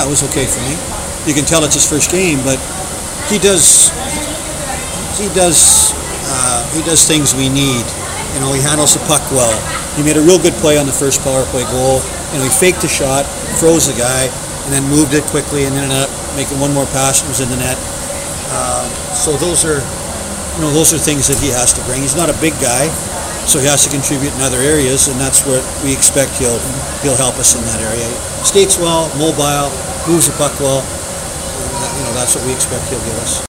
it was okay for me. You can tell it's his first game, but he does things we need. You know, he handles the puck well. He made a real good play on the first power play goal. You know, he faked the shot, froze the guy, and then moved it quickly, and then ended up making one more pass and was in the net. So those are things that he has to bring. He's not a big guy, so he has to contribute in other areas, and that's what we expect he'll help us in that area. Skates well, mobile, moves the puck well. That's what we expect he'll give us.